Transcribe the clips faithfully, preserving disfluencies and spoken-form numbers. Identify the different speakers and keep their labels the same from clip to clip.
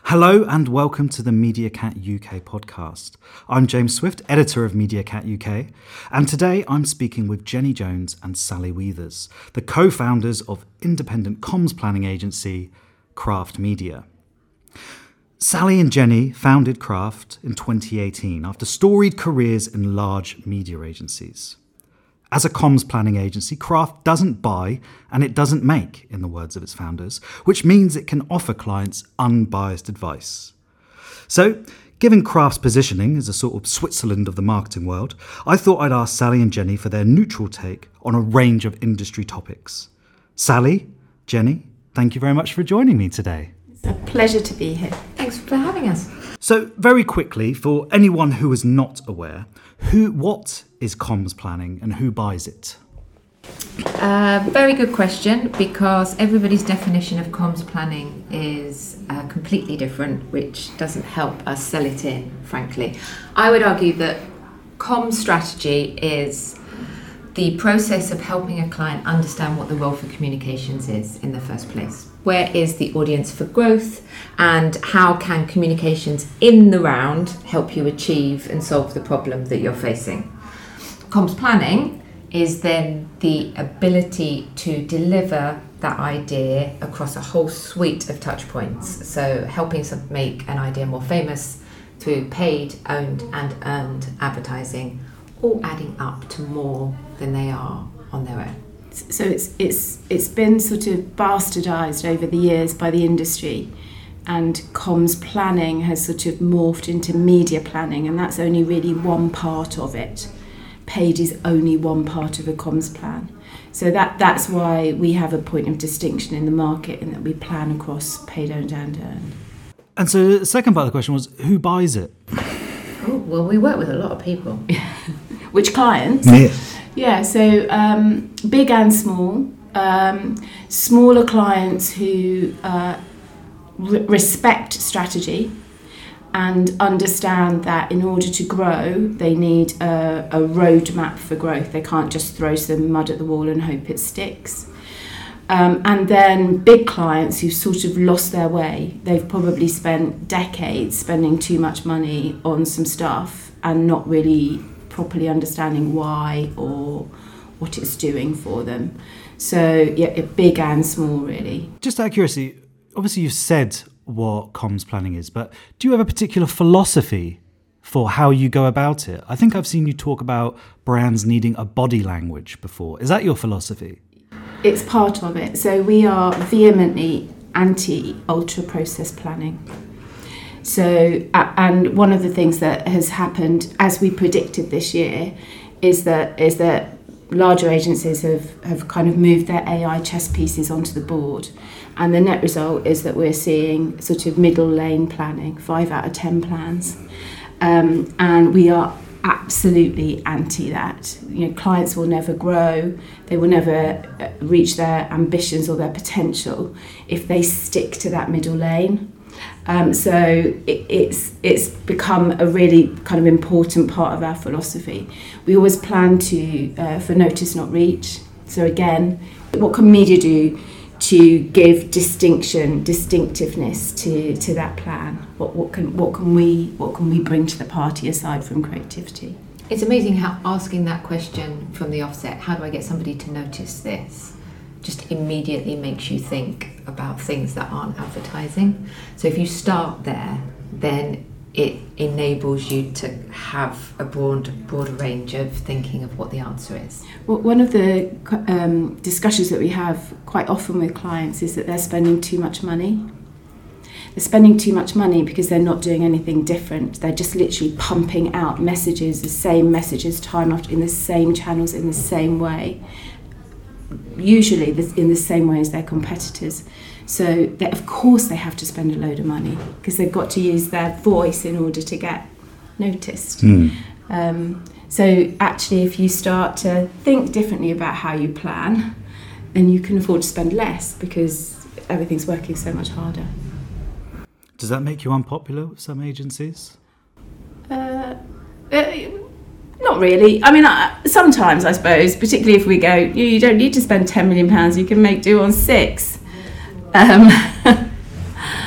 Speaker 1: Hello and welcome to the MediaCat U K podcast. I'm James Swift, editor of MediaCat U K, and today I'm speaking with Jenny Jones and Sally Weathers, the co-founders of independent comms planning agency Craft Media. Sally and Jenny founded Craft in twenty eighteen after storied careers in large media agencies. As a comms planning agency, Craft doesn't buy and it doesn't make, in the words of its founders, which means it can offer clients unbiased advice. So, given Craft's positioning as a sort of Switzerland of the marketing world, I thought I'd ask Sally and Jenny for their neutral take on a range of industry topics. Sally, Jenny, thank you very much for joining me today.
Speaker 2: It's a pleasure to be here. Thanks for having us.
Speaker 1: So, very quickly, for anyone who is not aware, who, what is comms planning and who buys it?
Speaker 2: Uh, very good question, because everybody's definition of comms planning is uh, completely different, which doesn't help us sell it in, frankly. I would argue that comms strategy is the process of helping a client understand what the role for communications is in the first place. Where is the audience for growth, and how can communications in the round help you achieve and solve the problem that you're facing? Comms planning is then the ability to deliver that idea across a whole suite of touch points. So helping some make an idea more famous through paid, owned and earned advertising, all adding up to more than they are on their own.
Speaker 3: So it's it's it's been sort of bastardised over the years by the industry, and comms planning has sort of morphed into media planning, and that's only really one part of it. Paid is only one part of a comms plan. So that that's why we have a point of distinction in the market, in that we plan across paid, owned and earned.
Speaker 1: And so the second part of the question was, who buys it?
Speaker 2: Oh, well, we work with a lot of people.
Speaker 3: Which clients?
Speaker 1: Me.
Speaker 3: Yeah, so um, big and small. Um, smaller clients who uh, re- respect strategy and understand that in order to grow, they need a, a roadmap for growth. They can't just throw some mud at the wall and hope it sticks. Um, and then big clients who've sort of lost their way. They've probably spent decades spending too much money on some stuff and not really properly understanding why or what it's doing for them. So yeah, big and small, really.
Speaker 1: Just out of curiosity, obviously you've said what comms planning is, but do you have a particular philosophy for how you go about it? I think I've seen you talk about brands needing a body language before. Is that your philosophy?
Speaker 3: It's part of it. So we are vehemently anti-ultra process planning. So, uh, and one of the things that has happened, as we predicted this year, is that is that larger agencies have, have kind of moved their A I chess pieces onto the board. And the net result is that we're seeing sort of middle lane planning, five out of ten plans. Um, and we are absolutely anti that. You know, clients will never grow, they will never reach their ambitions or their potential if they stick to that middle lane. Um, so it, it's it's become a really kind of important part of our philosophy. We always plan to uh, for notice, not reach. So again, what can media do to give distinction, distinctiveness to, to that plan? What what can what can we what can we bring to the party aside from creativity?
Speaker 2: It's amazing how asking that question from the offset, how do I get somebody to notice this, just immediately makes you think about things that aren't advertising. So if you start there, then it enables you to have a broad, broader range of thinking of what the answer is.
Speaker 3: Well, one of the um, discussions that we have quite often with clients is that they're spending too much money. They're spending too much money because they're not doing anything different. They're just literally pumping out messages, the same messages time after, in the same channels, in the same way. Usually in the same way as their competitors. So they, of course they have to spend a load of money because they've got to use their voice in order to get noticed. Mm. Um, so actually if you start to think differently about how you plan, then you can afford to spend less because everything's working so much harder.
Speaker 1: Does that make you unpopular with some agencies?
Speaker 3: Uh, uh, Not really. I mean, I, sometimes I suppose, particularly if we go, you, you don't need to spend ten million pounds, you can make do on six. Um,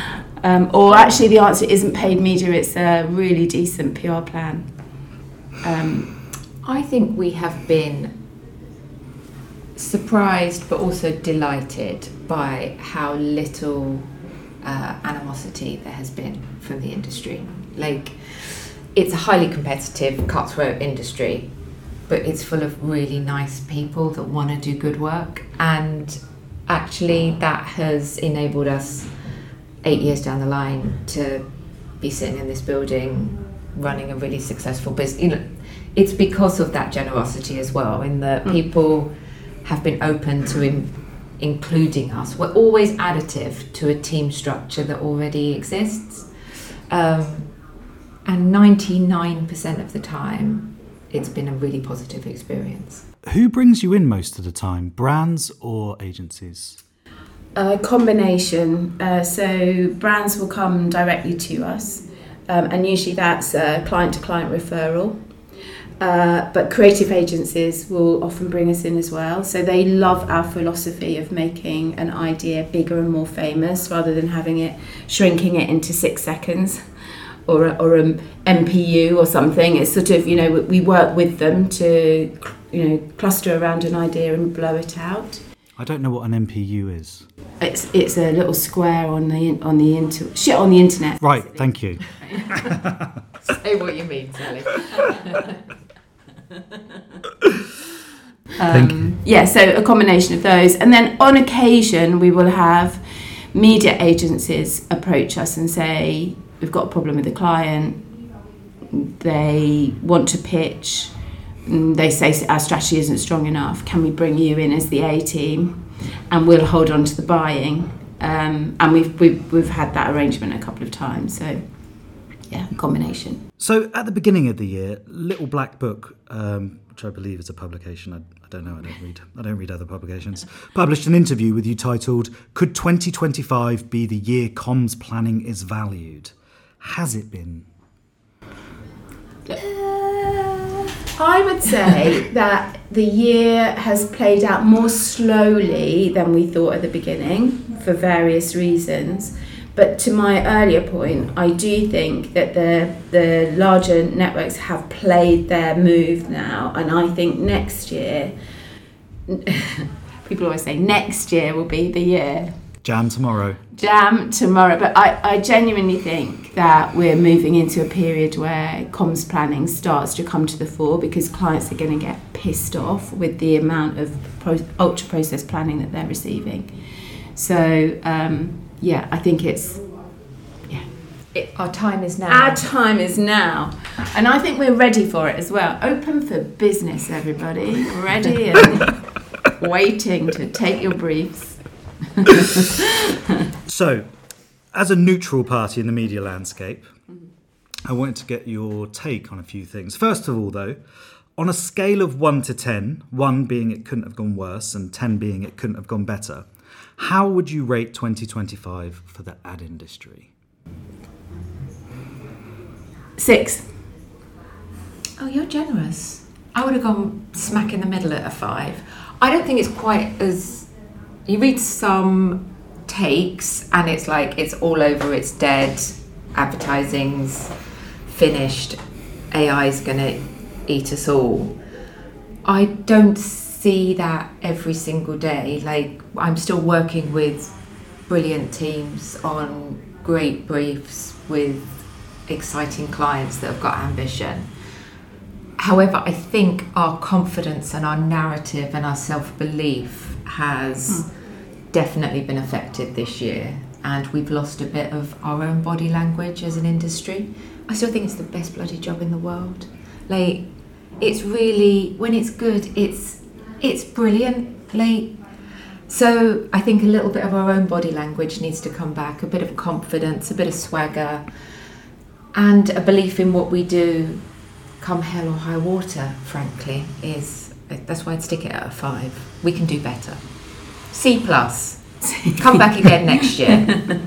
Speaker 3: Um, or actually the answer isn't paid media, it's a really decent P R plan. Um,
Speaker 2: I think we have been surprised but also delighted by how little uh, animosity there has been from the industry. Like, it's a highly competitive, cutthroat industry, but it's full of really nice people that want to do good work, and actually that has enabled us eight years down the line to be sitting in this building running a really successful business. You know, it's because of that generosity as well, in that mm. people have been open to in, including us. We're always additive to a team structure that already exists, um, and ninety-nine percent of the time it's been a really positive experience.
Speaker 1: Who brings you in most of the time, brands or agencies?
Speaker 3: A combination. Uh, so brands will come directly to us, um, and usually that's a client-to-client referral. Uh, but creative agencies will often bring us in as well. So they love our philosophy of making an idea bigger and more famous, rather than having it, shrinking it into six seconds or a, or an M P U or something. It's sort of, you know, we work with them to, you know, cluster around an idea and blow it out.
Speaker 1: I don't know what an M P U is.
Speaker 3: It's it's a little square on the on the inter- shit on the internet.
Speaker 1: Right, thank you.
Speaker 2: Say what you mean, Sally.
Speaker 3: um, yeah, so a combination of those, and then on occasion we will have media agencies approach us and say, we've got a problem with the client, they want to pitch, they say our strategy isn't strong enough, can we bring you in as the A team, and we'll hold on to the buying, um, and we've, we've we've had that arrangement a couple of times. So yeah, a combination.
Speaker 1: So at the beginning of the year, Little Black Book, um, which I believe is a publication, I, I don't know, I don't read, I don't read other publications, published an interview with you titled, "Could twenty twenty-five be the year comms planning is valued?" Has it been?
Speaker 3: Uh, I would say that the year has played out more slowly than we thought at the beginning, for various reasons. But to my earlier point, I do think that the the larger networks have played their move now, and I think next year, people always say next year will be the year.
Speaker 1: Jam tomorrow.
Speaker 3: Jam tomorrow. But I, I genuinely think that we're moving into a period where comms planning starts to come to the fore, because clients are going to get pissed off with the amount of pro, ultra process planning that they're receiving. So, um, yeah, I think it's, yeah.
Speaker 2: It, our time is now.
Speaker 3: Our time is now. And I think we're ready for it as well. Open for business, everybody. Ready and waiting to take your briefs.
Speaker 1: So, as a neutral party in the media landscape, I wanted to get your take on a few things. First of all, though, on a scale of one to ten, one being it couldn't have gone worse and ten being it couldn't have gone better, how would you rate twenty twenty-five for the ad industry?
Speaker 3: Six.
Speaker 2: Oh, you're generous. I would have gone smack in the middle at a five. I don't think it's quite as... You read some takes and it's like it's all over, it's dead, advertising's finished, A I's going to eat us all. I don't see that every single day. Like, I'm still working with brilliant teams on great briefs with exciting clients that have got ambition. However, I think our confidence and our narrative and our self-belief has hmm. definitely been affected this year, and we've lost a bit of our own body language as an industry. I still think it's the best bloody job in the world. Like, it's really, when it's good, it's it's brilliant. Like, so I think a little bit of our own body language needs to come back, a bit of confidence, a bit of swagger, and a belief in what we do, come hell or high water, frankly, is... That's why I'd stick it at a five. We can do better. C plus. Come back again next year.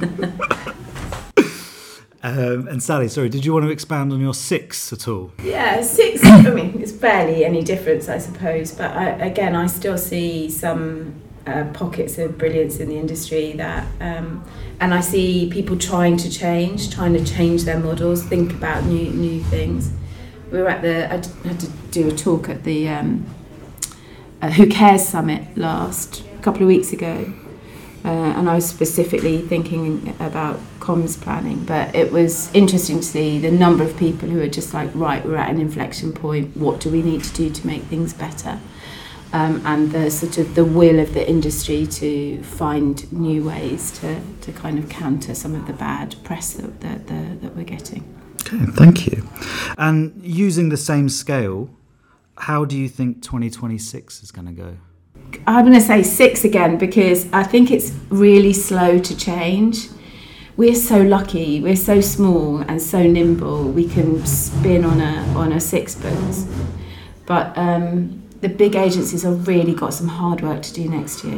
Speaker 1: um, and Sally, sorry, did you want to expand on your six at all?
Speaker 3: Yeah, six. I mean, it's barely any difference, I suppose. But I, again, I still see some uh, pockets of brilliance in the industry that, um, and I see people trying to change, trying to change their models, think about new new things. We were at the, I had to do a talk at the um, uh, Who Cares Summit last, a couple of weeks ago, uh, and I was specifically thinking about comms planning, but it was interesting to see the number of people who are just like, right, we're at an inflection point, what do we need to do to make things better? Um, and the sort of the will of the industry to find new ways to, to kind of counter some of the bad press that, that, that, that we're getting.
Speaker 1: Okay, thank you. And using the same scale, how do you think twenty twenty-six is going to go?
Speaker 3: I'm going to say six again because I think it's really slow to change. We're so lucky, we're so small and so nimble, we can spin on a on a sixpence. But um, the big agencies have really got some hard work to do next year.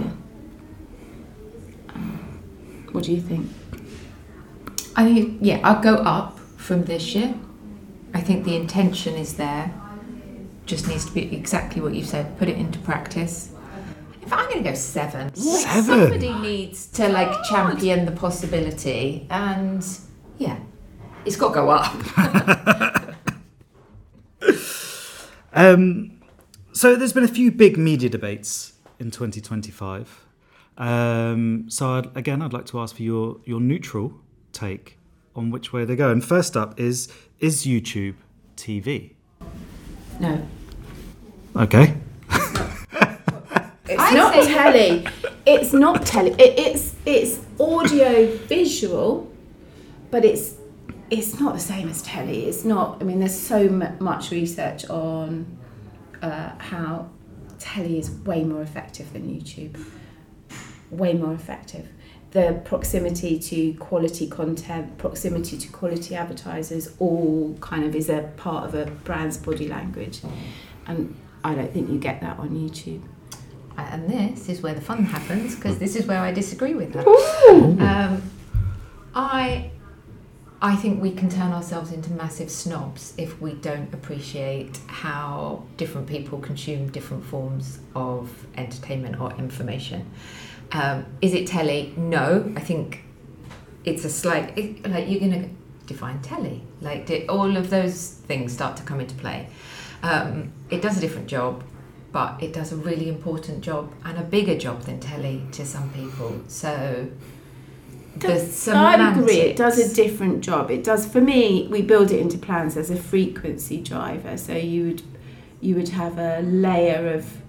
Speaker 3: Um, what do you think?
Speaker 2: I think, yeah, I'll go up from this year. I think the intention is there. Just needs to be exactly what you said, put it into practice. If I'm going to go seven.
Speaker 1: Seven?
Speaker 2: Somebody needs to like champion the possibility, and yeah, it's got to go up.
Speaker 1: um, so there's been a few big media debates in twenty twenty-five. Um, so I'd, again, I'd like to ask for your, your neutral take on which way they go. And first up is, is YouTube T V?
Speaker 3: No.
Speaker 1: Okay.
Speaker 3: It's not telly. It's not telly. It, it's it's audio visual, but it's it's not the same as telly. It's not. I mean, there's so m- much research on uh, how telly is way more effective than YouTube. Way more effective. The proximity to quality content, proximity to quality advertisers, all kind of is a part of a brand's body language, and I don't think you get that on YouTube.
Speaker 2: And this is where the fun happens, because this is where I disagree with her. Um, I, I think we can turn ourselves into massive snobs if we don't appreciate how different people consume different forms of entertainment or information. Um, is it telly? No, I think it's a slight, it, like you're going to define telly. Like do, all of those things start to come into play. Um, it does a different job, but it does a really important job and a bigger job than telly to some people. So the semantics.
Speaker 3: I agree, it does a different job. It does, for me, we build it into plans as a frequency driver. So you would you would have a layer of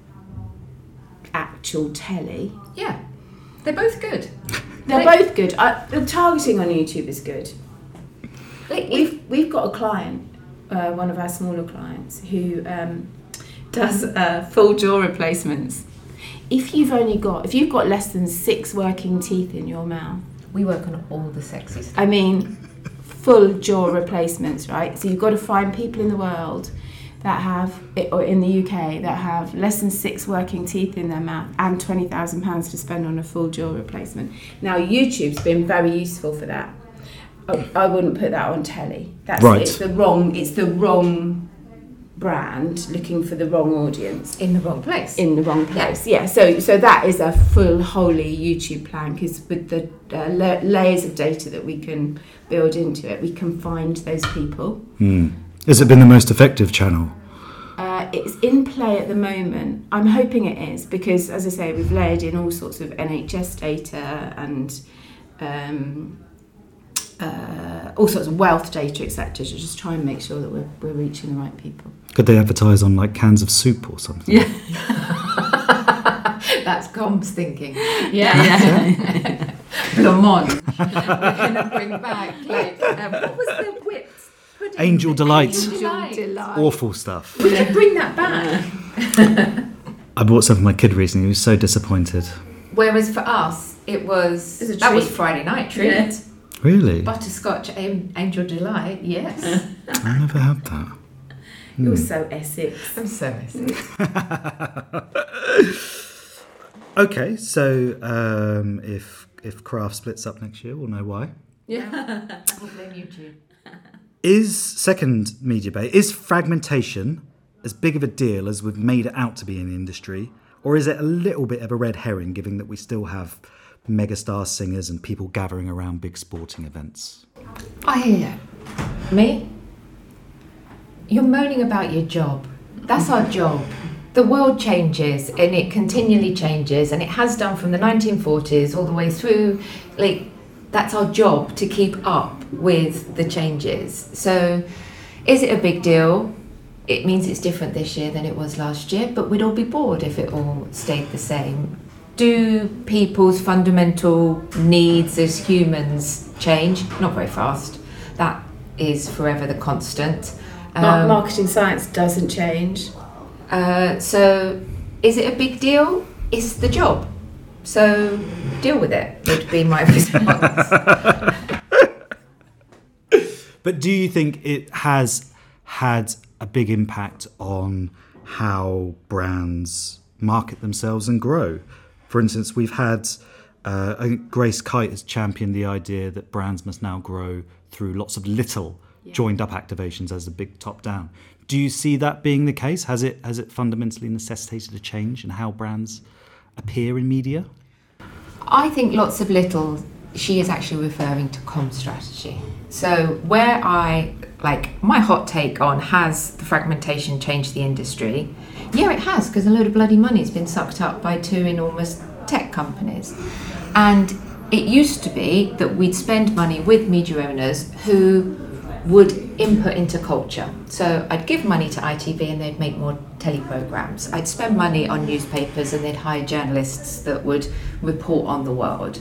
Speaker 3: actual telly.
Speaker 2: Yeah, they're both good.
Speaker 3: They're
Speaker 2: like,
Speaker 3: both good. I, the targeting on YouTube is good.
Speaker 2: Like
Speaker 3: We've we've got a client, uh, one of our smaller clients, who um, does uh, full jaw replacements. If you've only got, if you've got less than six working teeth in your mouth,
Speaker 2: we work on all the sexy stuff.
Speaker 3: I mean, full jaw replacements, right? So you've got to find people in the world that have, or in the U K, that have less than six working teeth in their mouth and twenty thousand pounds to spend on a full jaw replacement. Now, YouTube's been very useful for that. I, I wouldn't put that on telly. That's
Speaker 1: right.
Speaker 3: It's the wrong. It's the wrong brand looking for the wrong audience
Speaker 2: in the wrong place.
Speaker 3: In the wrong place. Yeah. yeah so, so that is a full, wholly YouTube plan, because with the uh, la- layers of data that we can build into it, we can find those people.
Speaker 1: Mm. Has it been the most effective channel?
Speaker 3: Uh, it's in play at the moment. I'm hoping it is, because, as I say, we've layered in all sorts of N H S data and um, uh, all sorts of wealth data, et cetera, to just try and make sure that we're, we're reaching the right people.
Speaker 1: Could they advertise on like cans of soup or something?
Speaker 3: Yeah.
Speaker 2: That's comms thinking.
Speaker 3: Yeah, yeah.
Speaker 2: Blancmange. We're going to bring back, like, um, what was the whipped pudding?
Speaker 1: Angel Delight.
Speaker 2: Angel Delight.
Speaker 3: Delight.
Speaker 1: Awful stuff.
Speaker 2: We could bring that back.
Speaker 1: I bought some for my kid recently. He was so disappointed.
Speaker 2: Whereas for us, it was,
Speaker 3: It was a
Speaker 2: that was
Speaker 3: treat.
Speaker 2: Friday night treat.
Speaker 3: Yeah.
Speaker 1: Really?
Speaker 2: Butterscotch um, Angel Delight, yes.
Speaker 1: I never had that.
Speaker 3: You're so Essex.
Speaker 2: I'm so messy.
Speaker 1: Okay, so um, if if Kraft splits up next year, we'll know why.
Speaker 2: Yeah. We'll blame YouTube.
Speaker 1: Is, second media debate, is fragmentation as big of a deal as we've made it out to be in the industry, Or is it a little bit of a red herring, given that we still have megastar singers and people gathering around big sporting events?
Speaker 2: I hear you. Me? You're moaning about your job. That's our job. The world changes and it continually changes, and it has done from the nineteen forties all the way through. Like, that's our job, to keep up with the changes. So is it a big deal? It means it's different this year than it was last year, but we'd all be bored if it all stayed the same. Do people's fundamental needs as humans change? Not very fast. That is forever the constant.
Speaker 3: Mar-
Speaker 2: Um,
Speaker 3: marketing science doesn't change.
Speaker 2: Uh, so, is it a big deal? It's the job. So, deal with it, would be my response.
Speaker 1: But do you think it has had a big impact on how brands market themselves and grow? For instance, we've had, uh, I think Grace Kite has championed the idea that brands must now grow through lots of little yeah. joined up activations as a big top down. Do you see that being the case? Has it has it fundamentally necessitated a change in how brands appear in media?
Speaker 2: I think lots of little, she is actually referring to comm strategy. So where I, like, my hot take on, has the fragmentation changed the industry? Yeah, it has, because a load of bloody money has been sucked up by two enormous tech companies. And it used to be that we'd spend money with media owners who would input into culture. So I'd give money to I T V and they'd make more teleprograms. I'd spend money on newspapers and they'd hire journalists that would report on the world.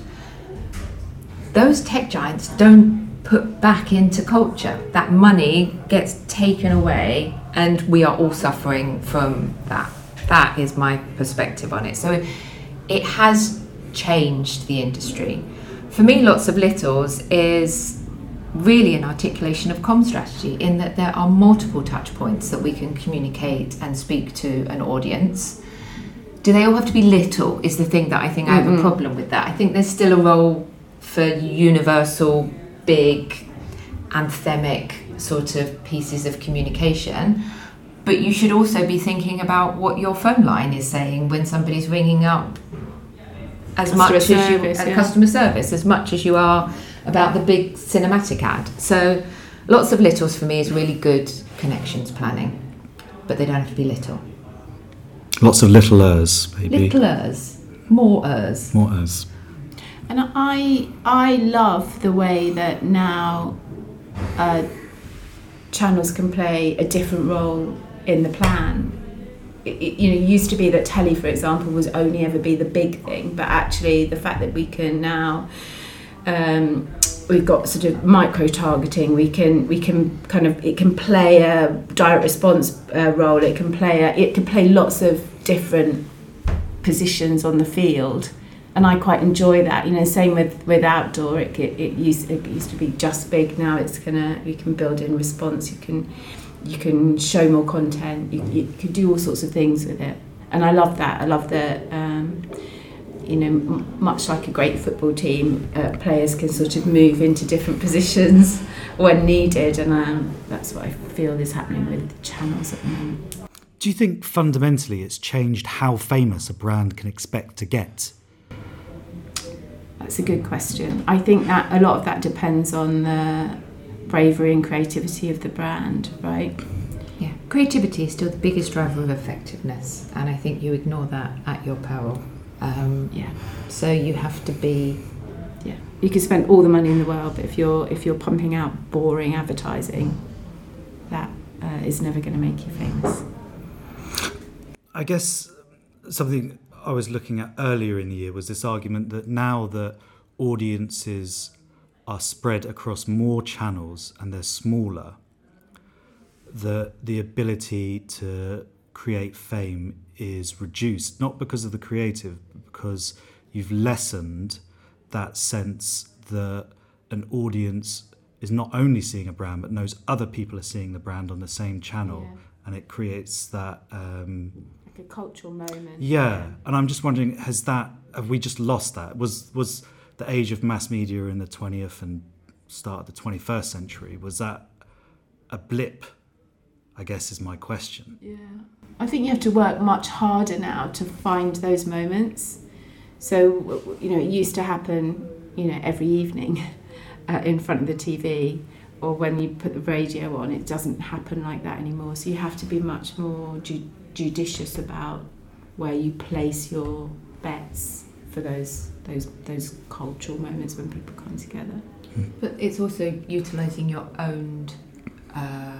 Speaker 2: Those tech giants don't put back into culture. That money gets taken away and we are all suffering from that. That is my perspective on it. So it has changed the industry. For me, Lots of Littles is really an articulation of comm strategy, in that there are multiple touch points that we can communicate and speak to an audience. Do they all have to be little is the thing that I think mm-hmm. I have a problem with that. I think there's still a role for universal, big, anthemic sort of pieces of communication, but you should also be thinking about what your phone line is saying when somebody's ringing up, as customer much as you
Speaker 3: service,
Speaker 2: yeah.
Speaker 3: yeah.
Speaker 2: customer service, as much as you are about the big cinematic ad. So Lots of Littles for me is really good connections planning, but they don't have to be little.
Speaker 1: Lots of little ers, maybe.
Speaker 2: Littlers, more ers.
Speaker 1: More ers.
Speaker 3: And I I love the way that now uh, channels can play a different role in the plan. It, it, you know, it used to be that telly, for example, was only ever be the big thing, but actually the fact that we can now um, we've got sort of micro targeting. We can we can kind of it can play a direct response uh, role. It can play a, it can play lots of different positions on the field. And I quite enjoy that, you know. Same with, with outdoor. It, it it used it used to be just big. Now it's gonna you can build in response. You can you can show more content. You, you can do all sorts of things with it. And I love that. I love that. Um, you know, m- much like a great football team, uh, players can sort of move into different positions when needed. And um, that's what I feel is happening with the channels at the moment.
Speaker 1: Do you think fundamentally it's changed how famous a brand can expect to get?
Speaker 3: That's a good question. I think that a lot of that depends on the bravery and creativity of the brand, right?
Speaker 2: Yeah, creativity is still the biggest driver of effectiveness, and I think you ignore that at your peril. Um,
Speaker 3: Yeah.
Speaker 2: So you have to be.
Speaker 3: Yeah. You can spend all the money in the world, but if you're if you're pumping out boring advertising, that uh, is never going to make you famous.
Speaker 1: I guess something I was looking at earlier in the year was this argument that now that audiences are spread across more channels and they're smaller, the the ability to create fame is reduced, not because of the creative, but because you've lessened that sense that an audience is not only seeing a brand but knows other people are seeing the brand on the same channel, yeah. And it creates that um,
Speaker 3: a cultural moment.
Speaker 1: Yeah, and I'm just wondering, has that, have we just lost that? Was was the age of mass media in the twentieth and start of the twenty-first century, was that a blip? I guess is my question.
Speaker 3: Yeah. I think you have to work much harder now to find those moments. So, you know, it used to happen, you know, every evening uh, in front of the T V, or when you put the radio on. It doesn't happen like that anymore. So you have to be much more ju- judicious about where you place your bets for those those those cultural moments when people come together.
Speaker 2: But it's also utilising your own uh,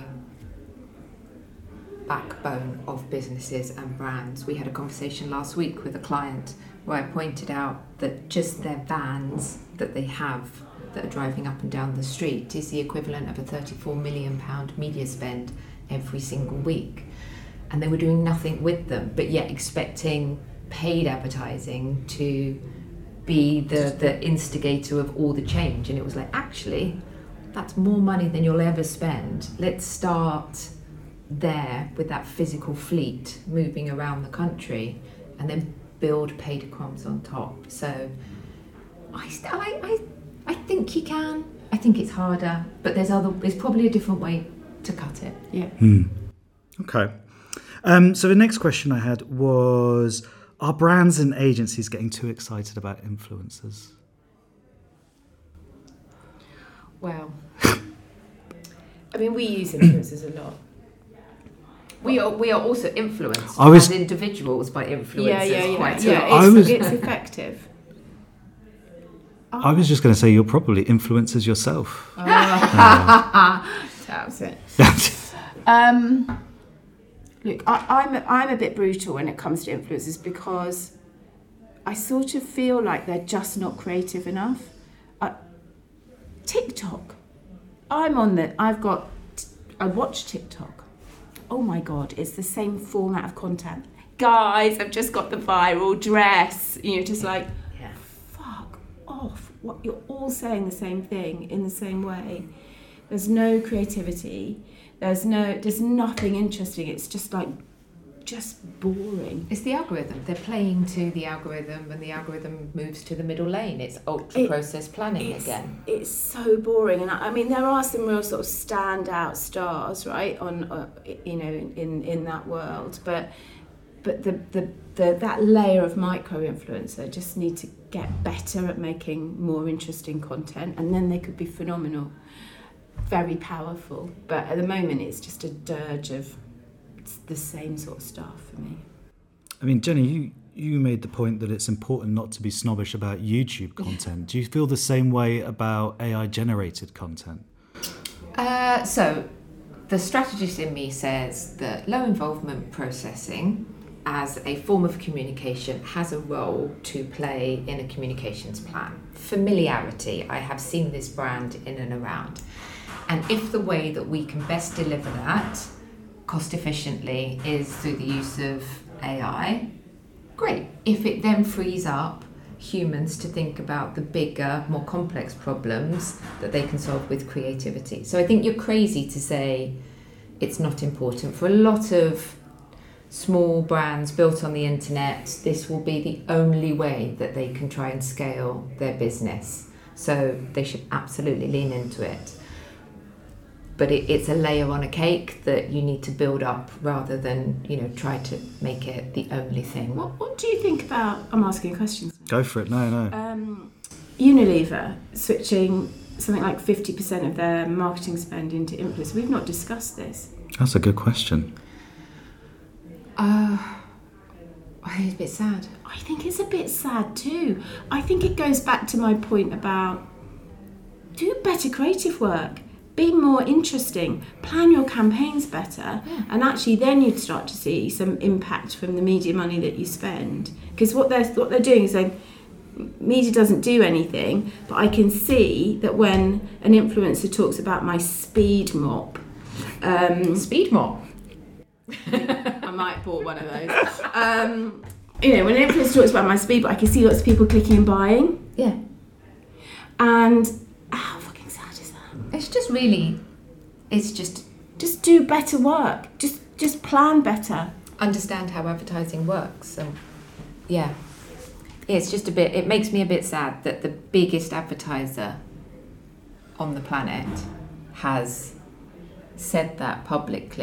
Speaker 2: backbone of businesses and brands. We had a conversation last week with a client where I pointed out that just their vans that they have that are driving up and down the street is the equivalent of a thirty-four million pounds media spend every single week. And they were doing nothing with them, but yet expecting paid advertising to be the, the instigator of all the change. And it was like, actually, that's more money than you'll ever spend. Let's start there with that physical fleet moving around the country and then build paid comms on top. So I, st- I, I, I think you can. I think it's harder, but there's other. There's probably a different way to cut it.
Speaker 3: Yeah.
Speaker 1: Hmm. Okay. Um, so the next question I had was, are brands and agencies getting too excited about influencers?
Speaker 3: Well, I mean, we use influencers a lot.
Speaker 2: We are we are also influenced
Speaker 1: I was-
Speaker 2: as individuals by influencers.
Speaker 3: Yeah, yeah, yeah.
Speaker 2: Quite a
Speaker 3: yeah
Speaker 2: lot.
Speaker 3: it's,
Speaker 1: I was-
Speaker 3: it's effective.
Speaker 1: I was just going to say you're probably influencers yourself.
Speaker 3: That's it. Um, look, I, I'm a, I'm a bit brutal when it comes to influencers because I sort of feel like they're just not creative enough. Uh, TikTok. I'm on the. I've got. I watch TikTok. Oh my God, it's the same format of content. Guys, I've just got the viral dress. You know, just like,
Speaker 2: Yeah.
Speaker 3: fuck off. What, you're all saying the same thing in the same way. There's no creativity. There's no. There's nothing interesting. It's just like, just boring.
Speaker 2: It's the algorithm. They're playing to the algorithm, and the algorithm moves to the middle lane. It's ultra
Speaker 3: It-
Speaker 2: process planning
Speaker 3: It's,
Speaker 2: again.
Speaker 3: it's so boring, and I, I mean there are some real sort of standout stars, right? On uh, you know in, in that world, but but the, the the that layer of micro influencer just need to get better at making more interesting content, and then they could be phenomenal, very powerful. But at the moment, it's just a dirge of it's the same sort of stuff for me.
Speaker 1: I mean, Jenny, you, you made the point that it's important not to be snobbish about YouTube content. Do you feel the same way about A I-generated content?
Speaker 2: Uh, so, the strategist in me says that low involvement processing as a form of communication has a role to play in a communications plan. Familiarity, I have seen this brand in and around. And if the way that we can best deliver that cost efficiently is through the use of A I, great. If it then frees up humans to think about the bigger, more complex problems that they can solve with creativity. So I think you're crazy to say it's not important. For a lot of small brands built on the internet, this will be the only way that they can try and scale their business. So they should absolutely lean into it. But it, it's a layer on a cake that you need to build up rather than, you know, try to make it the only thing.
Speaker 3: What What do you think about? I'm asking questions.
Speaker 1: Go for it. No, no.
Speaker 3: Um, Unilever switching something like fifty percent of their marketing spend into influence. We've not discussed this.
Speaker 1: That's a good question.
Speaker 2: Uh, I think it's a bit sad.
Speaker 3: I think it's a bit sad too. I think it goes back to my point about do better creative work, be more interesting, plan your campaigns better,
Speaker 2: Yeah.
Speaker 3: and actually then you'd start to see some impact from the media money that you spend. Because what they're what they're doing is saying media doesn't do anything, but I can see that when an influencer talks about my speed mop, um,
Speaker 2: Speed mop.
Speaker 3: I might bought one of those. Um, you know, when an influencer talks about my speed mop, I can see lots of people clicking and buying.
Speaker 2: Yeah.
Speaker 3: And how fucking sad is that?
Speaker 2: It's just really, it's just
Speaker 3: Just do better work. Just just plan better.
Speaker 2: understand how advertising works. So, yeah. It's just a bit, it makes me a bit sad that the biggest advertiser on the planet has said that publicly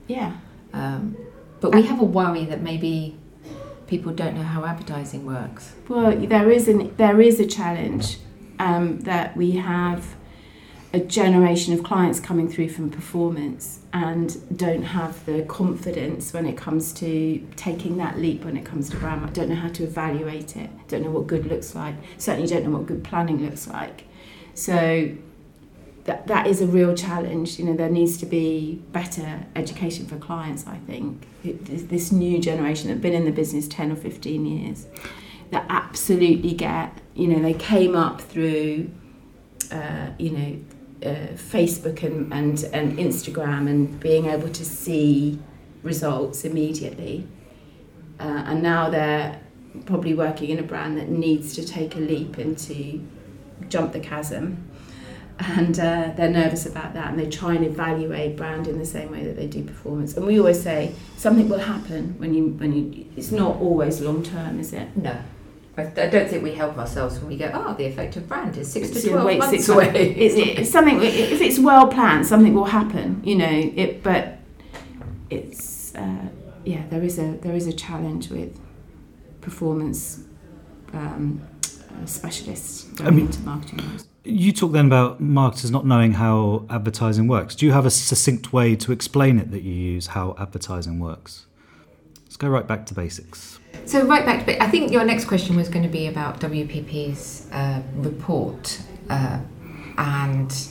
Speaker 3: Yeah.
Speaker 2: Um, but we have a worry that maybe people don't know how advertising works.
Speaker 3: Well, there is an there is a challenge um, that we have a generation of clients coming through from performance and don't have the confidence when it comes to taking that leap when it comes to brand. Don't know how to evaluate it. Don't know what good looks like. Certainly don't know what good planning looks like. So that that is a real challenge. You know, there needs to be better education for clients, I think. It, this new generation that have been in the business ten or fifteen years that absolutely get, you know, they came up through, uh, you know, uh, Facebook and, and, and Instagram and being able to see results immediately. Uh, and now they're probably working in a brand that needs to take a leap into, jump the chasm. And uh, they're nervous about that, and they try and evaluate brand in the same way that they do performance. And we always say something will happen when you when you. It's not always long term, is it?
Speaker 2: No, I don't think we help ourselves when we go, oh, the effective brand is six
Speaker 3: It's,
Speaker 2: to twelve
Speaker 3: wait,
Speaker 2: months
Speaker 3: six,
Speaker 2: away.
Speaker 3: It's, it's something. If it's well planned, something will happen. You know it, but it's uh, yeah. There is a there is a challenge with performance um, uh, specialists going
Speaker 1: I mean,
Speaker 3: into marketing roles.
Speaker 1: You talk then about marketers not knowing how advertising works. Do you have a succinct way to explain it that you use, how advertising works? Let's go right back to basics.
Speaker 2: So right back to, I think your next question was going to be about W P P's uh, report, uh, and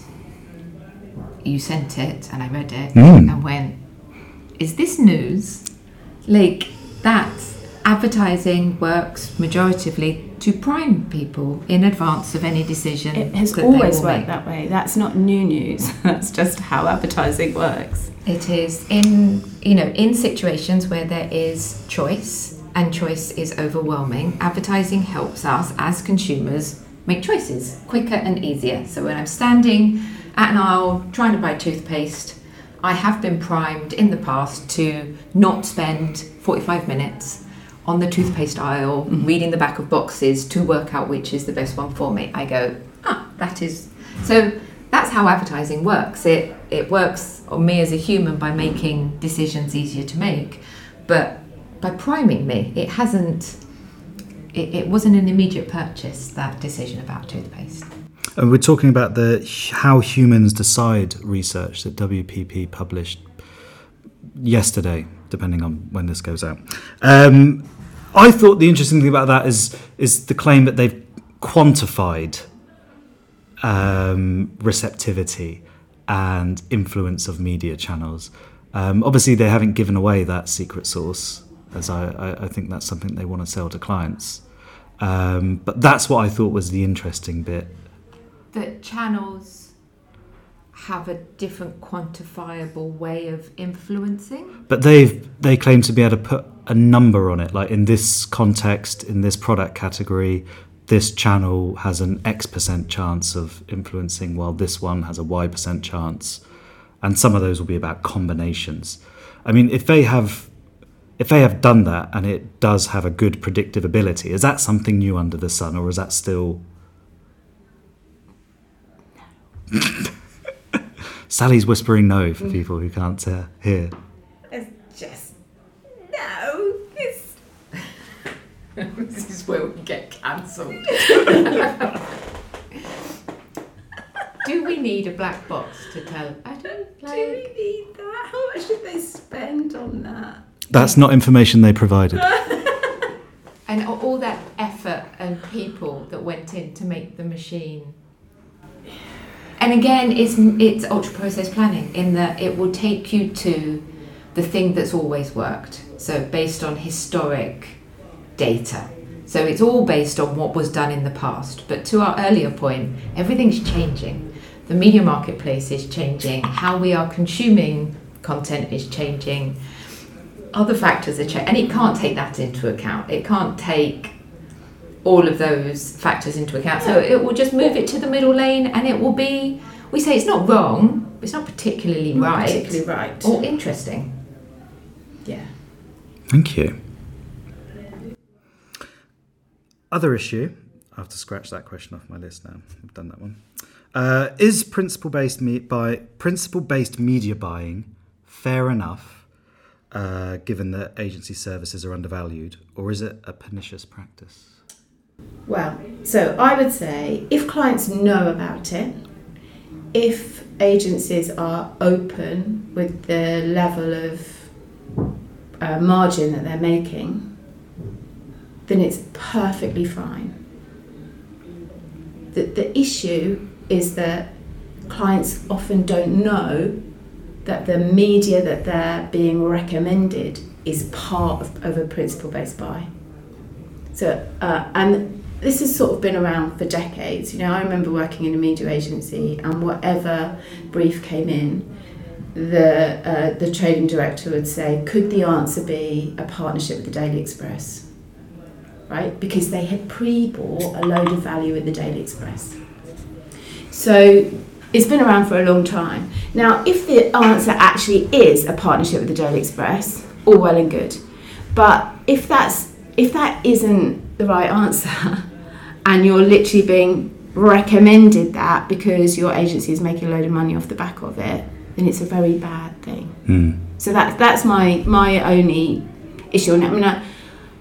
Speaker 2: you sent it, and I read it,
Speaker 1: Mm.
Speaker 2: and went, is this news? Like, that advertising works majoritively to prime people in advance of any decision.
Speaker 3: It has
Speaker 2: that
Speaker 3: always
Speaker 2: they will
Speaker 3: worked
Speaker 2: make.
Speaker 3: that way. That's not new news. That's just how advertising works.
Speaker 2: It is in, you know, in situations where there is choice and choice is overwhelming, advertising helps us as consumers make choices quicker and easier. So when I'm standing at an aisle trying to buy toothpaste, I have been primed in the past to not spend forty-five minutes on the toothpaste aisle, mm-hmm. reading the back of boxes to work out which is the best one for me. I go, ah, that is... So that's how advertising works. It it works on me as a human by making decisions easier to make, but by priming me, it hasn't... It, it wasn't an immediate purchase, that decision about toothpaste.
Speaker 1: And we're talking about the How Humans Decide research that W P P published yesterday, depending on when this goes out. Um, I thought the interesting thing about that is is the claim that they've quantified um, receptivity and influence of media channels. Um, obviously, they haven't given away that secret sauce, as I, I, I think that's something they want to sell to clients. Um, but that's what I thought was the interesting bit.
Speaker 2: That channels have a different quantifiable way of influencing.
Speaker 1: But they've they claim to be able to put a number on it, like in this context, in this product category, this channel has an X percent chance of influencing, while this one has a Y percent chance. And some of those will be about combinations. I mean, if they have if they have done that and it does have a good predictive ability, is that something new under the sun, or is that still... Sally's whispering no for people who can't uh, hear.
Speaker 2: It's just no. This this is where we get cancelled. Do we need a black box to tell? I don't like.
Speaker 3: Do we need that? How much did they spend on that?
Speaker 1: That's not information they provided.
Speaker 2: And all that effort and people that went in to make the machine. And again, it's it's ultra process planning in that it will take you to the thing that's always worked. So based on historic data. So it's all based on what was done in the past. But to our earlier point, everything's changing. The media marketplace is changing. How we are consuming content is changing. Other factors are changing. And it can't take that into account. It can't take all of those factors into account. So it will just move it to the middle lane, and it will be, we say it's not wrong, it's not particularly
Speaker 3: Not
Speaker 2: right.
Speaker 3: particularly right.
Speaker 2: Or interesting.
Speaker 3: Yeah.
Speaker 1: Thank you. Other issue, I have to scratch that question off my list now. I've done that one. Uh, is principle-based me- by principle-based media buying fair enough uh, given that agency services are undervalued, or is it a pernicious practice?
Speaker 3: Well, so I would say if clients know about it, if agencies are open with the level of uh, margin that they're making, then it's perfectly fine. The, the issue is that clients often don't know that the media that they're being recommended is part of, of a principle-based buy. So, uh, and this has sort of been around for decades. You know, I remember working in a media agency, and whatever brief came in, the uh, the trading director would say, could the answer be a partnership with the Daily Express? Right? Because they had pre-bought a load of value in the Daily Express. So it's been around for a long time. Now, if the answer actually is a partnership with the Daily Express, all well and good. But if that's if that isn't the right answer, and you're literally being recommended that because your agency is making a load of money off the back of it, then it's a very bad thing.
Speaker 1: Mm.
Speaker 3: So that's that's my my only issue. And I mean, I,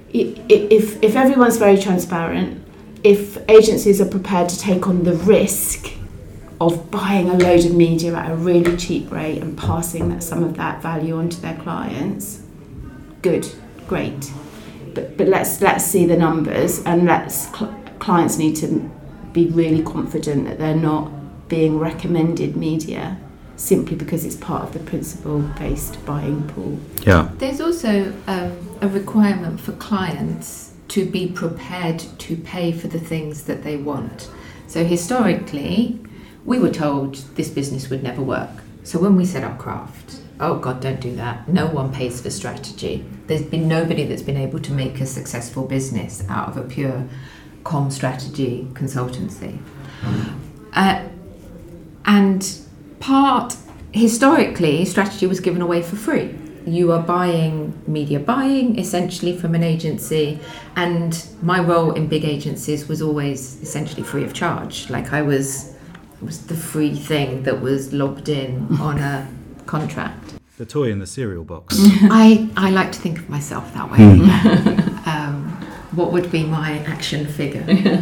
Speaker 3: if if everyone's very transparent, if agencies are prepared to take on the risk of buying a load of media at a really cheap rate and passing that, some of that value on to their clients, good, great. But but let's let's see the numbers, and let's cl- clients need to be really confident that they're not being recommended media simply because it's part of the principle-based buying pool.
Speaker 1: Yeah.
Speaker 2: There's also um, a requirement for clients to be prepared to pay for the things that they want. So historically, we were told this business would never work. So when we set up Craft, oh God, don't do that. No one pays for strategy. There's been nobody that's been able to make a successful business out of a pure comm strategy consultancy. Uh, and part, historically, strategy was given away for free. You are buying media buying essentially from an agency, and my role in big agencies was always essentially free of charge. Like I was, it was the free thing that was logged in on a contract.
Speaker 1: The toy in the cereal box.
Speaker 2: I, I like to think of myself that way. um, what would be my action figure? Maybe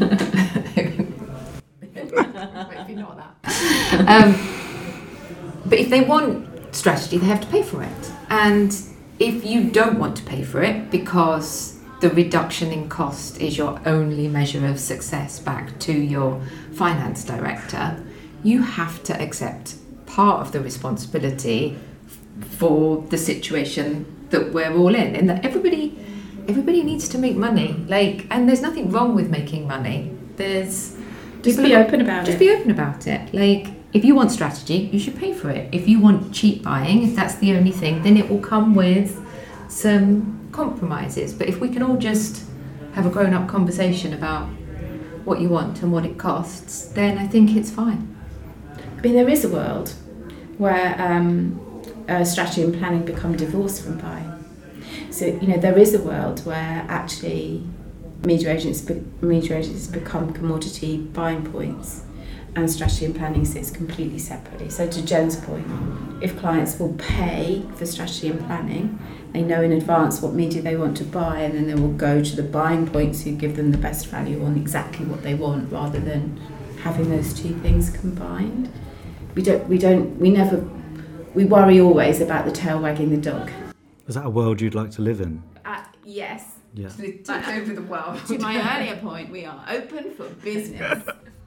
Speaker 2: not that. Um, but if they want strategy, they have to pay for it. And if you don't want to pay for it because the reduction in cost is your only measure of success back to your finance director, you have to accept part of the responsibility for the situation that we're all in, and that everybody everybody needs to make money. Like, and there's nothing wrong with making money. There's
Speaker 3: Just be open about
Speaker 2: just
Speaker 3: it.
Speaker 2: be open about it. Like, if you want strategy, you should pay for it. If you want cheap buying, if that's the only thing, then it will come with some compromises. But if we can all just have a grown-up conversation about what you want and what it costs, then I think it's fine.
Speaker 3: I mean, there is a world where um, uh, strategy and planning become divorced from buying. So, you know, there is a world where actually media agents, be- media agencies become commodity buying points, and strategy and planning sits completely separately. So to Jen's point, if clients will pay for strategy and planning, they know in advance what media they want to buy, and then they will go to the buying points who give them the best value on exactly what they want, rather than having those two things combined. We don't, we don't, we never, we worry always about the tail wagging the dog.
Speaker 1: Is that a world you'd like to live in?
Speaker 3: Uh, yes.
Speaker 1: Yeah.
Speaker 2: Take over the world.
Speaker 3: To my earlier point, we are open for business.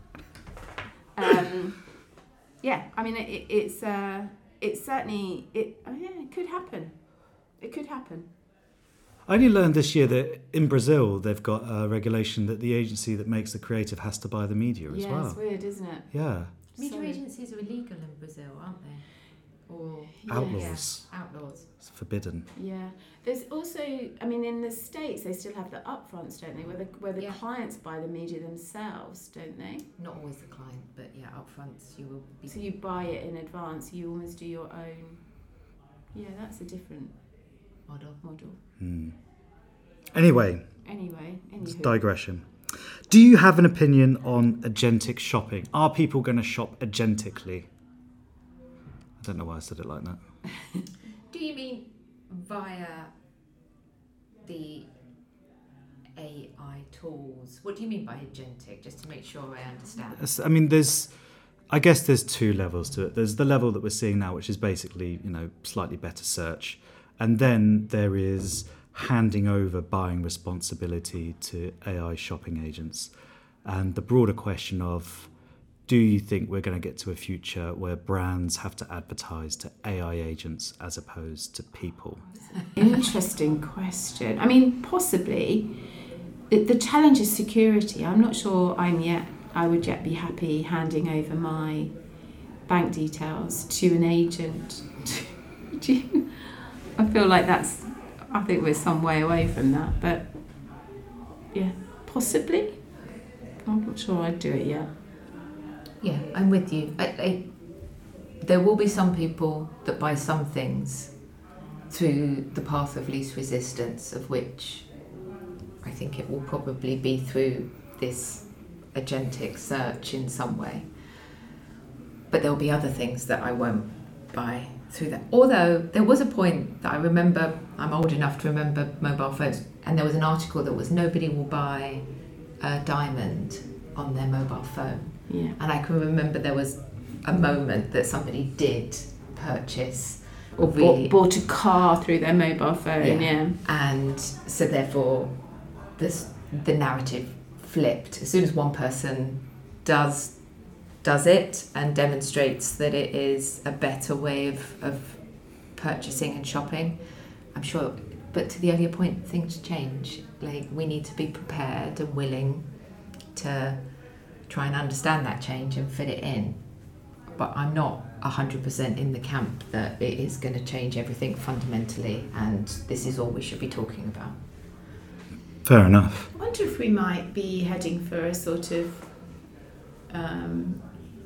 Speaker 3: Um, yeah, I mean, it, it's uh, it's certainly it. Oh yeah, it could happen. It could happen.
Speaker 1: I only learned this year that in Brazil they've got a regulation that the agency that makes the creative has to buy the media as
Speaker 3: Yeah,
Speaker 1: well.
Speaker 3: it's weird, isn't it?
Speaker 1: Yeah.
Speaker 2: Media
Speaker 3: So-
Speaker 2: agencies are illegal in Brazil, aren't they? Or
Speaker 1: Outlaws.
Speaker 2: Yeah, outlaws.
Speaker 1: It's forbidden.
Speaker 3: Yeah. There's also, I mean, in the States they still have the upfronts, don't they? Where the where the
Speaker 2: Yeah.
Speaker 3: clients buy the media themselves, don't they?
Speaker 2: Not always the client, but yeah, upfront you will be.
Speaker 3: So you buy it in advance. You almost do your own. Yeah, that's a different
Speaker 2: model.
Speaker 3: model.
Speaker 1: Hmm. Anyway,
Speaker 3: Anyway,
Speaker 1: it's
Speaker 3: anywho.
Speaker 1: digression. Do you have an opinion on agentic shopping? Are people going to shop agentically? I don't know why I said it like that.
Speaker 2: Do you mean via the A I tools. What do you mean by agentic? Just to make sure I understand.
Speaker 1: I mean, there's, I guess there's two levels to it. There's the level that we're seeing now, which is basically, you know, slightly better search. And then there is handing over buying responsibility to A I shopping agents. And the broader question of, do you think we're going to get to a future where brands have to advertise to A I agents as opposed to people?
Speaker 3: Interesting question. I mean, possibly. The, the challenge is security. I'm not sure I'm yet, I would yet be happy handing over my bank details to an agent. Do you, I feel like that's, I think we're some way away from that, but yeah, possibly. I'm not sure I'd do it yet.
Speaker 2: Yeah, I'm with you. I, I, there will be some people that buy some things through the path of least resistance, of which I think it will probably be through this agentic search in some way. But there'll be other things that I won't buy through that. Although there was a point that I remember, I'm old enough to remember mobile phones, and there was an article that was nobody will buy a diamond on their mobile phone.
Speaker 3: Yeah.
Speaker 2: And I can remember there was a moment that somebody did purchase or really
Speaker 3: bought, bought a car through their mobile phone, yeah. yeah.
Speaker 2: And so therefore this the narrative flipped. As soon as one person does does it and demonstrates that it is a better way of, of purchasing and shopping, I'm sure, but to the earlier point, things change. Like, we need to be prepared and willing to try and understand that change and fit it in. But I'm not one hundred percent in the camp that it is going to change everything fundamentally and this is all we should be talking about.
Speaker 1: Fair enough.
Speaker 3: I wonder if we might be heading for a sort of um,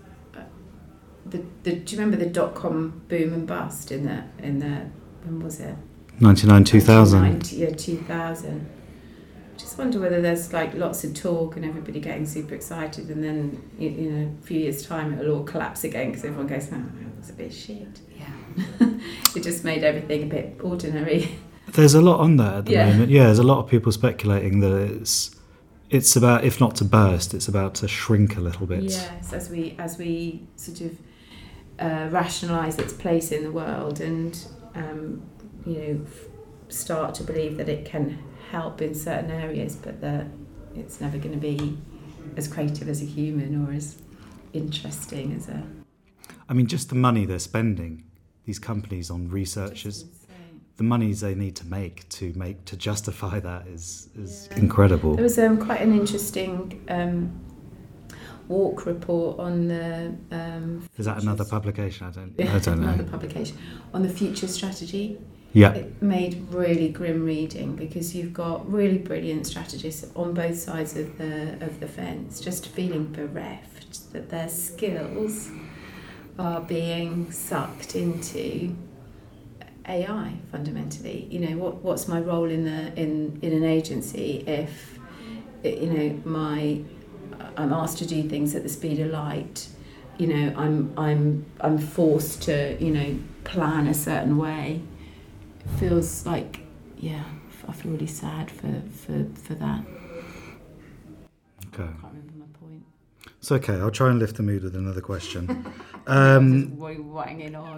Speaker 3: the, the do you remember the dot-com boom and bust in the in the when was it?
Speaker 1: ninety-nine, two thousand.
Speaker 3: Yeah, two thousand. Just wonder whether there's like lots of talk and everybody getting super excited, and then you, you know, a few years' time it'll all collapse again because everyone goes, "Oh, it was a bit shit."
Speaker 2: Yeah,
Speaker 3: it just made everything a bit ordinary.
Speaker 1: There's a lot on there at the
Speaker 3: yeah.
Speaker 1: moment. Yeah, there's a lot of people speculating that it's it's about, if not to burst, it's about to shrink a little bit.
Speaker 3: Yes, as we as we sort of uh, rationalise its place in the world and um, you know f- start to believe that it can help in certain areas, but that it's never going to be as creative as a human or as interesting as a...
Speaker 1: I mean, just the money they're spending, these companies, on researchers, the monies they need to make to make to justify that is is yeah. incredible.
Speaker 3: There was um, quite an interesting um, walk report on the... Um,
Speaker 1: is that another publication? I don't, I don't know.
Speaker 3: Another publication on the future strategy.
Speaker 1: Yeah.
Speaker 3: It made really grim reading because you've got really brilliant strategists on both sides of the of the fence, just feeling bereft that their skills are being sucked into A I fundamentally. You know, what what's my role in the in, in an agency if you know my I'm asked to do things at the speed of light. You know, I'm I'm I'm forced to, you know, plan a certain way. Feels like, yeah, I feel really sad for, for, for that.
Speaker 1: Okay.
Speaker 3: I can't remember my point.
Speaker 1: It's okay, I'll try and lift the mood with another question. um,
Speaker 3: just wanging on.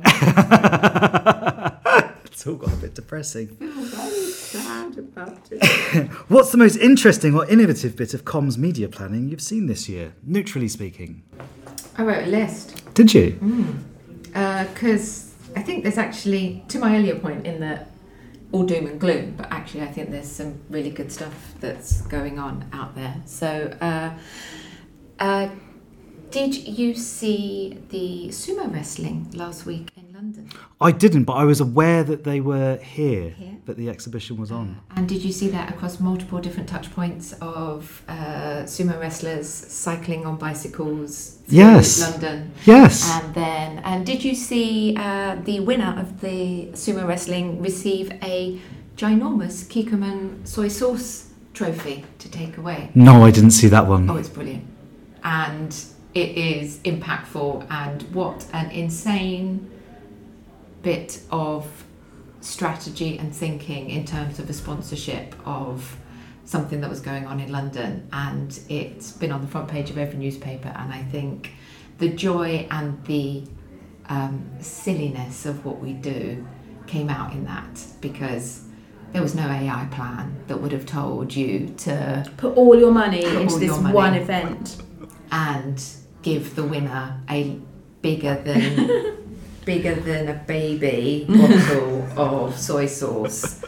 Speaker 1: It's all got a bit depressing.
Speaker 3: I feel very sad about it.
Speaker 1: What's the most interesting or innovative bit of comms media planning you've seen this year, neutrally speaking?
Speaker 2: I wrote a list.
Speaker 1: Did you?
Speaker 2: Because... Mm. Uh, I think there's actually, to my earlier point in the all doom and gloom, but actually I think there's some really good stuff that's going on out there. So, uh, uh, did you see the sumo wrestling last week in London?
Speaker 1: I didn't, but I was aware that they were here,
Speaker 2: here?
Speaker 1: that the exhibition was on.
Speaker 2: Uh, and did you see that across multiple different touch points of uh, sumo wrestlers cycling on bicycles through
Speaker 1: yes.
Speaker 2: London?
Speaker 1: Yes.
Speaker 2: And then, and did you see uh, the winner of the sumo wrestling receive a ginormous Kikkoman soy sauce trophy to take away?
Speaker 1: No, I didn't see that one.
Speaker 2: Oh, it's brilliant. And it is impactful, and what an insane bit of strategy and thinking in terms of a sponsorship of something that was going on in London, and it's been on the front page of every newspaper. And I think the joy and the um, silliness of what we do came out in that, because there was no A I plan that would have told you to
Speaker 3: put all your money
Speaker 2: put
Speaker 3: into
Speaker 2: all
Speaker 3: this
Speaker 2: your money
Speaker 3: one event
Speaker 2: and give the winner a bigger than bigger than a baby bottle of soy sauce.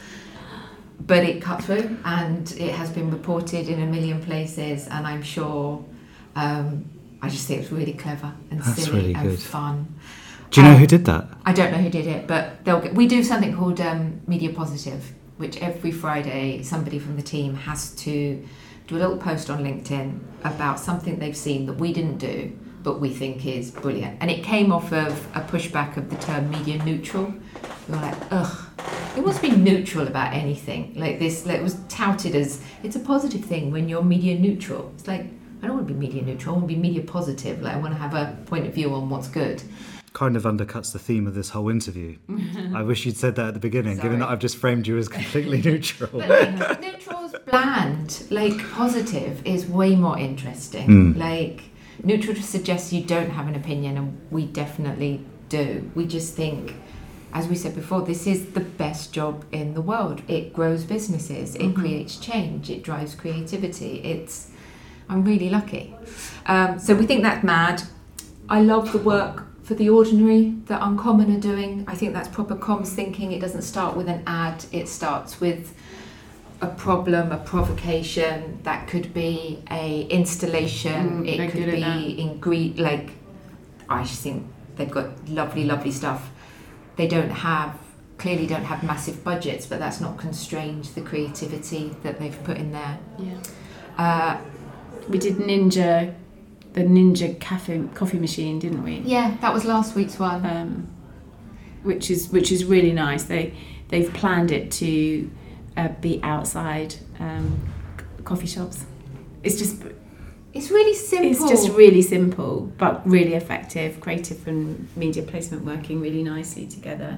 Speaker 2: But it cut through, and it has been reported in a million places, and I'm sure um, I just think it's really clever and
Speaker 1: That's
Speaker 2: silly
Speaker 1: really
Speaker 2: and
Speaker 1: good.
Speaker 2: fun.
Speaker 1: Do you know
Speaker 2: um,
Speaker 1: who did that?
Speaker 2: I don't know who did it, but they'll get, we do something called um, Media Positive, which every Friday somebody from the team has to do a little post on LinkedIn about something they've seen that we didn't do, but we think is brilliant. And it came off of a pushback of the term media neutral. We were like, ugh, it wants to be neutral about anything. Like this, like it was touted as, it's a positive thing when you're media neutral. It's like, I don't want to be media neutral, I want to be media positive. Like I want to have a point of view on what's good.
Speaker 1: Kind of undercuts the theme of this whole interview. I wish you'd said that at the beginning,
Speaker 2: Sorry.
Speaker 1: given that I've just framed you as completely neutral.
Speaker 2: But like, neutral's bland. Like positive is way more interesting.
Speaker 1: Mm.
Speaker 2: Like neutral just suggests you don't have an opinion, and we definitely do. We just think, as we said before, this is the best job in the world. It grows businesses, it
Speaker 3: Mm-hmm.
Speaker 2: creates change, it drives creativity. It's, I'm really lucky. Um, so we think that's mad. I love the work for The Ordinary that Uncommon are doing. I think that's proper comms thinking. It doesn't start with an ad, it starts with a problem, a provocation. That could be a installation,
Speaker 3: Mm, they're
Speaker 2: it could
Speaker 3: good at
Speaker 2: be ingre- like, I just think they've got lovely, lovely stuff. They don't have, clearly don't have massive budgets, but that's not constrained the creativity that they've put in there.
Speaker 3: Yeah.
Speaker 2: Uh,
Speaker 3: We did Ninja, the Ninja cafe, coffee machine, didn't we?
Speaker 2: yeah, that was last week's one.
Speaker 3: Um, which is which is really nice. They they've planned it to uh, be outside um, coffee shops. It's just
Speaker 2: It's really simple.
Speaker 3: it's just really simple, but really effective. Creative and media placement working really nicely together.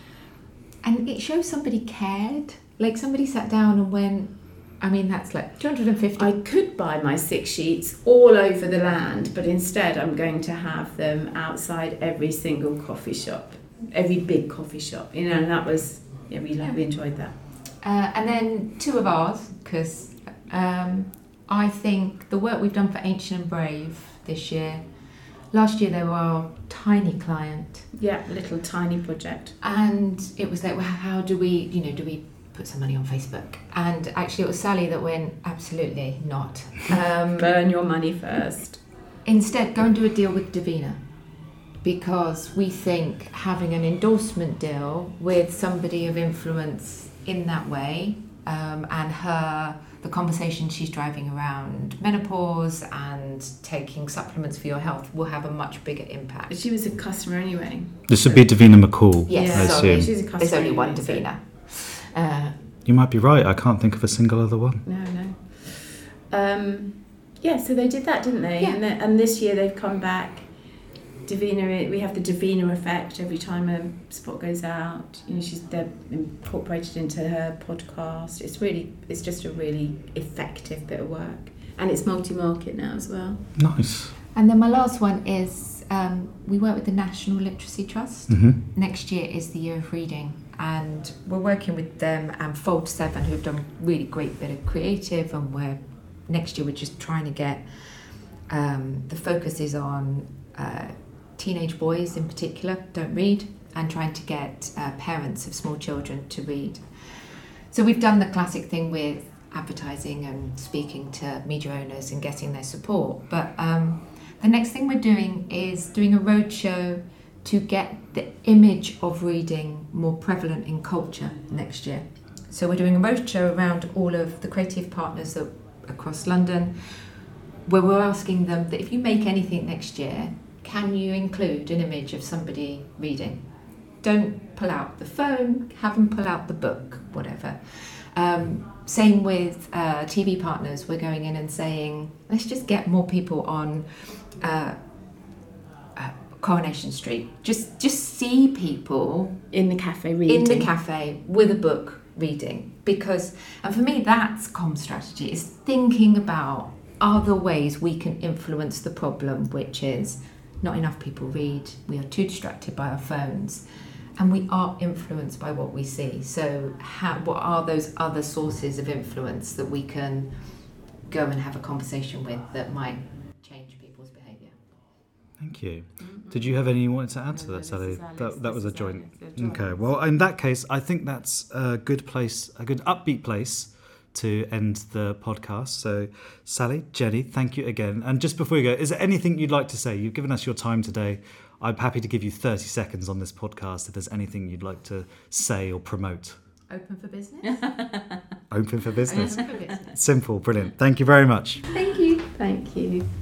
Speaker 2: And it shows somebody cared. Like somebody sat down and went, I mean, that's like two hundred fifty.
Speaker 3: I could buy my six sheets all over the land, but instead I'm going to have them outside every single coffee shop, every big coffee shop. You know, and that was, yeah, we,
Speaker 2: Yeah.
Speaker 3: we enjoyed that.
Speaker 2: Uh, and then two of ours, because um, I think the work we've done for Ancient and Brave this year, last year they were our tiny client.
Speaker 3: Yeah, little tiny project.
Speaker 2: And it was like, well, how do we, you know, do we put some money on Facebook? And actually it was Sally that went, absolutely not. Um,
Speaker 3: Burn your money first.
Speaker 2: Instead, go and do a deal with Davina, because we think having an endorsement deal with somebody of influence in that way, um, and her, the conversation she's driving around menopause and taking supplements for your health will have a much bigger impact.
Speaker 3: She was a customer anyway.
Speaker 1: This would be Davina McCall,
Speaker 2: Yes,
Speaker 1: I
Speaker 2: sorry.
Speaker 1: assume.
Speaker 3: She's a customer.
Speaker 2: There's only one
Speaker 3: anyway, so-
Speaker 2: Davina. Uh,
Speaker 1: You might be right. I can't think of a single other one.
Speaker 3: No, no. Um, yeah, so they did that, didn't they?
Speaker 2: Yeah.
Speaker 3: And, the, and this year they've come back. Davina, we have the Davina effect every time a spot goes out. You know, she's they're incorporated into her podcast. It's really, it's just a really effective bit of work, and it's multi-market now as well.
Speaker 1: Nice.
Speaker 2: and then my last one is um, we work with the National Literacy Trust.
Speaker 1: Mm-hmm.
Speaker 2: Next year is the year of reading, and we're working with them and Fold seven, who've done really great bit of creative, and we're next year we're just trying to get um, the focus is on uh, teenage boys in particular don't read, and trying to get uh, parents of small children to read. So we've done the classic thing with advertising and speaking to media owners and getting their support, but um, the next thing we're doing is doing a roadshow to get the image of reading more prevalent in culture next year. So we're doing a roadshow around all of the creative partners that, across London, where we're asking them that if you make anything next year, can you include an image of somebody reading? Don't pull out the phone, have them pull out the book, whatever. Um, same with uh, T V partners. We're going in and saying, let's just get more people on uh, uh, Coronation Street. Just just see people
Speaker 3: in the cafe reading.
Speaker 2: In the cafe with a book reading. Because, and for me, that's comm strategy, is thinking about other ways we can influence the problem, which is not enough people read, we are too distracted by our phones, and we are influenced by what we see. So how, what are those other sources of influence that we can go and have a conversation with that might change people's behaviour?
Speaker 1: Thank you. Mm-hmm. Did you have any you wanted to add to no, that, Sally? That, that was a joint. Okay, well, in that case, I think that's a good place, a good upbeat place to end the podcast. So, Sally, Jenny, thank you again. And just before you go, is there anything you'd like to say? You've given us your time today. I'm happy to give you thirty seconds on this podcast if there's anything you'd like to say or promote.
Speaker 2: Open for business.
Speaker 1: Open for business.
Speaker 2: Open for business.
Speaker 1: Simple, brilliant. Thank you very much.
Speaker 2: Thank you.
Speaker 3: Thank you.